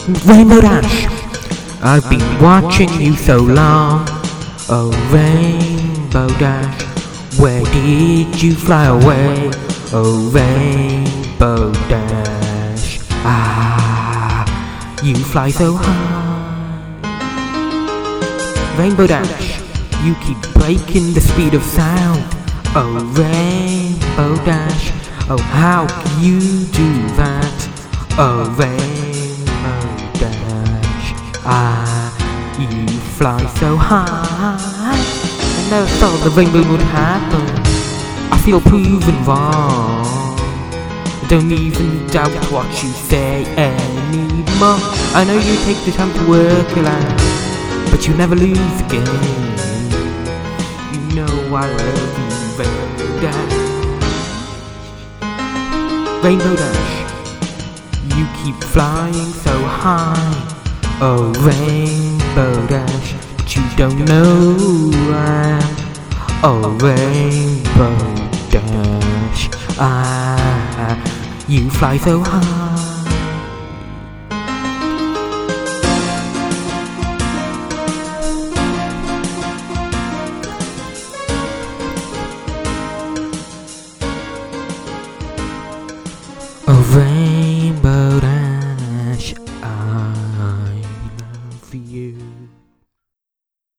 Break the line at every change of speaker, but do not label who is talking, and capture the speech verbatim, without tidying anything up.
Rainbow Dash, I've been watching you so long. Oh Rainbow Dash, where did you fly away? Oh Rainbow Dash, ah, you fly so high. Rainbow Dash, you keep breaking the speed of sound. Oh Rainbow Dash, oh how can you do that? Oh Rainbow Dash, ah, you fly so high. I never thought the rainbow would happen. I feel proven wrong. Don't even doubt what you say anymore. I know you take the time to work it out, but you never lose again. You know I love you, Rainbow Dash. Rainbow Dash, you keep flying so high. Oh Rainbow Dash, but you don't know who I am. Oh Rainbow Dash, ah, you fly so high.